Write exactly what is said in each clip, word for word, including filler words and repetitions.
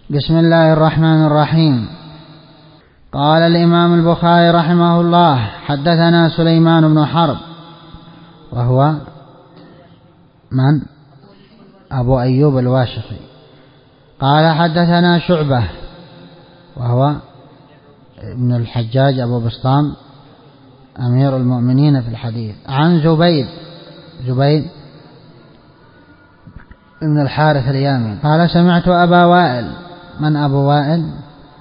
بسم الله الرحمن الرحيم. قال الإمام البخاري رحمه الله: حدثنا سليمان بن حرب، وهو من؟ أبو أيوب الواشقي. قال حدثنا شعبة، وهو ابن الحجاج أبو بسطام أمير المؤمنين في الحديث، عن زبيد زبيد ابن الحارث اليامي قال: سمعت أبا وائل. من أبو وائل؟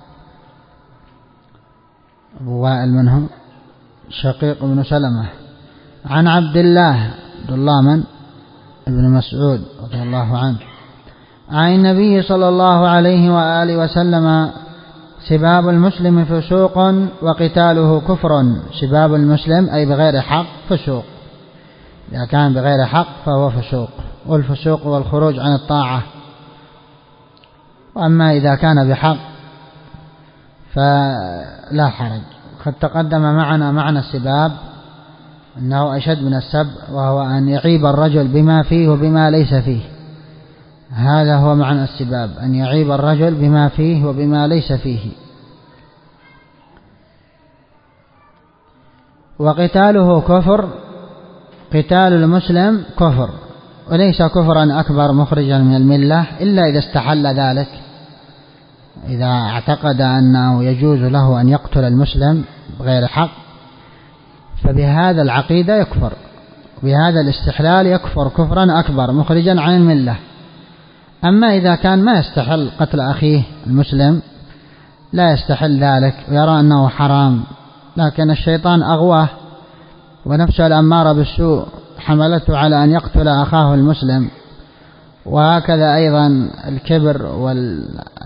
أبو وائل منهم شقيق بن سلمة، عن عبد الله عبد الله من ابن مسعود رضي الله عنه، عن النبي صلى الله عليه وآله وسلم: سباب المسلم فسوق وقتاله كفر. سباب المسلم أي بغير حق فسوق، إذا كان بغير حق فهو فسوق، والفسوق والخروج عن الطاعة. وأما إذا كان بحق فلا حرج. قد تقدم معنا معنى السباب أنه أشد من السب، وهو أن يعيب الرجل بما فيه وبما ليس فيه. هذا هو معنى السباب، أن يعيب الرجل بما فيه وبما ليس فيه. وقتاله كفر، قتال المسلم كفر، وليس كفرا أكبر مخرجا من الملة إلا إذا استحل ذلك. إذا اعتقد أنه يجوز له أن يقتل المسلم بغير حق فبهذا العقيدة يكفر، بهذا الاستحلال يكفر كفرا أكبر مخرجا عن الملة. أما إذا كان ما يستحل قتل أخيه المسلم، لا يستحل ذلك ويرى أنه حرام، لكن الشيطان أغواه ونفسه الأمارة بالسوء حملته على أن يقتل أخاه المسلم، وهكذا أيضا الكبر وال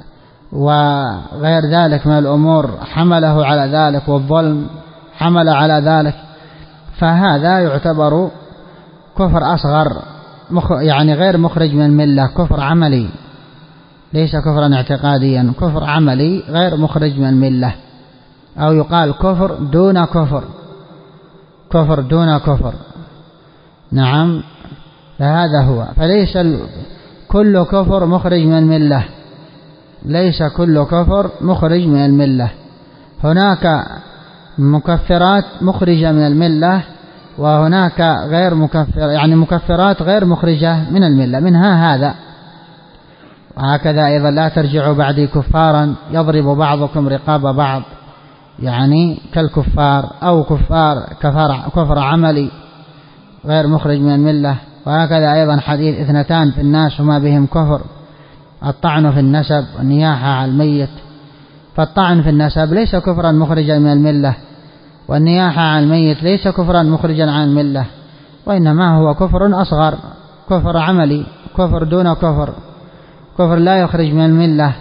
وغير ذلك من الأمور حمله على ذلك، والظلم حمل على ذلك، فهذا يعتبر كفر أصغر، يعني غير مخرج من الملة، كفر عملي ليس كفرا اعتقاديا، كفر عملي غير مخرج من الملة، أو يقال كفر دون كفر، كفر دون كفر. نعم، فهذا هو. فليس كل كفر مخرج من الملة، ليس كل كفر مخرج من الملة. هناك مكفرات مخرجة من الملة، وهناك غير مكفر، يعني مكفرات غير مخرجة من الملة، منها هذا. وهكذا أيضا: لا ترجعوا بعدي كفارا يضرب بعضكم رقاب بعض، يعني كالكفار، أو كفار كفر, كفر عملي غير مخرج من الملة. وهكذا أيضا حديث: اثنتان في الناس وما بهم كفر: الطعن في النسب والنياحة على الميت. فالطعن في النسب ليس كفرا مخرجا من الملة، والنياحة على الميت ليس كفرا مخرجا عن الملة، وإنما هو كفر أصغر، كفر عملي، كفر دون كفر، كفر لا يخرج من الملة.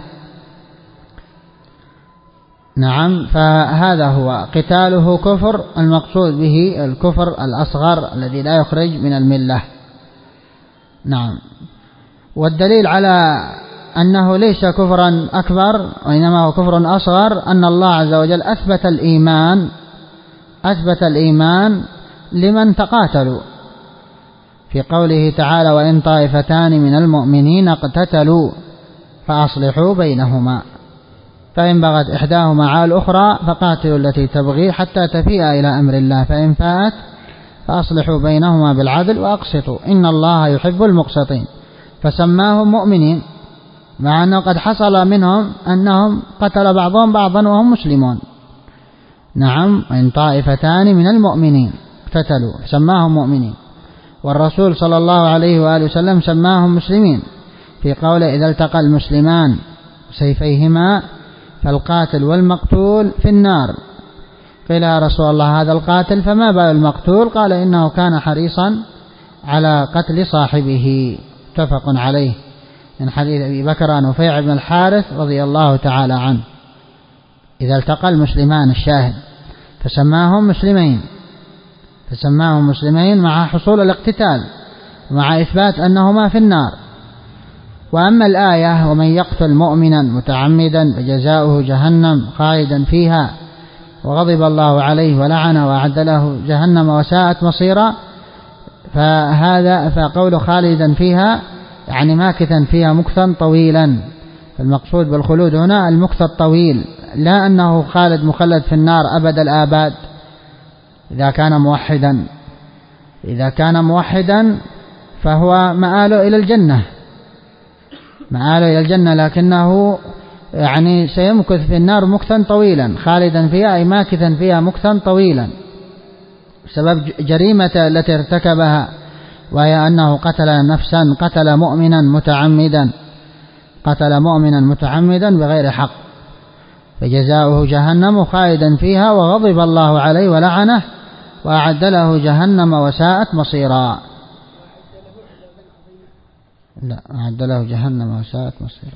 نعم، فهذا هو قتاله كفر، المقصود به الكفر الأصغر الذي لا يخرج من الملة. نعم. والدليل على أنه ليس كفرا أكبر وإنما هو كفر أصغر أن الله عز وجل أثبت الإيمان، أثبت الإيمان لمن تقاتلوا في قوله تعالى: وإن طائفتان من المؤمنين اقتتلوا فأصلحوا بينهما، فإن بغت إحداهما على الأخرى فقاتلوا التي تبغي حتى تفيء إلى أمر الله، فإن فاءت فأصلحوا بينهما بالعدل وأقسطوا إن الله يحب المقسطين. فسماهم مؤمنين، مع أنه قد حصل منهم أنهم قتل بعضهم بعضا وهم مسلمون. نعم، وإن طائفتان من المؤمنين اقتتلوا سماهم مؤمنين. والرسول صلى الله عليه وآله وسلم سماهم مسلمين في قوله: إذا التقى المسلمان سيفيهما فالقاتل والمقتول في النار. قيل: يا رسول الله هذا القاتل فما بال المقتول؟ قال: إنه كان حريصا على قتل صاحبه. متفق عليه، من حديث أبي بكر عن نفيع بن الحارث رضي الله تعالى عنه. إذا التقى المسلمان، الشاهد، فسماهم مسلمين، فسماهم مسلمين مع حصول الاقتتال ومع إثبات أنهما في النار. وأما الآية: ومن يقتل مؤمنا متعمدا فجزاؤه جهنم خالدا فيها وغضب الله عليه ولعنه وأعد له جهنم وساءت مصيرا، فهذا فقول خالدا فيها يعني ماكثا فيها مكثا طويلا، فالمقصود بالخلود هنا المكث الطويل، لا أنه خالد مخلد في النار أبد الآباد إذا كان موحدا. إذا كان موحدا فهو مآله إلى الجنة، مآله إلى الجنة، لكنه يعني سيمكث في النار مكثا طويلا، خالدا فيها أي ماكثا فيها مكثا طويلا بسبب جريمة التي ارتكبها، وهي أنه قتل نفسا، قتل مؤمنا متعمدا، قتل مؤمنا متعمدا بغير حق، فجزاؤه جهنم خالدا فيها وغضب الله عليه ولعنه وأعد له جهنم وساءت مصيرا. لا، أعد له جهنم وساءت مصيرا،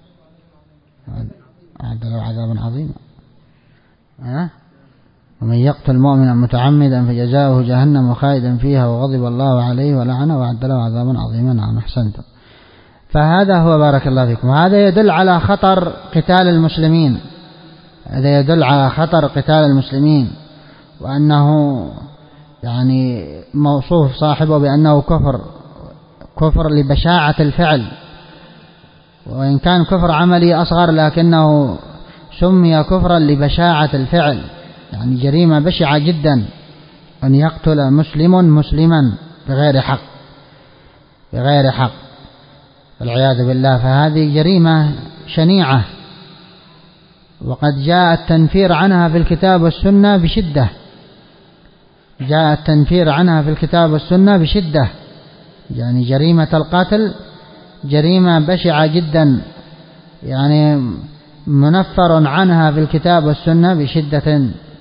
أعد له عذابا عظيما. أه؟ ومن يقتل مؤمنا متعمدا فجزاؤه جهنم خالدا فيها وغضب الله عليه ولعنه وأعد له عذابا عظيما. نعم، أحسنتم. فهذا هو، بارك الله فيكم، هذا يدل على خطر قتال المسلمين، هذا يدل على خطر قتال المسلمين، وأنه يعني موصوف صاحبه بأنه كفر، كفر لبشاعة الفعل، وإن كان كفر عملي أصغر لكنه سمي كفرا لبشاعة الفعل، يعني جريمة بشعة جدا أن يقتل مسلم مسلما بغير حق، بغير حق والعياذ بالله. فهذه جريمة شنيعة، وقد جاء التنفير عنها في الكتاب والسنة بشدة، جاء التنفير عنها في الكتاب والسنة بشدة، يعني جريمة القتل جريمة بشعة جدا، يعني منفر عنها في الكتاب والسنة بشدة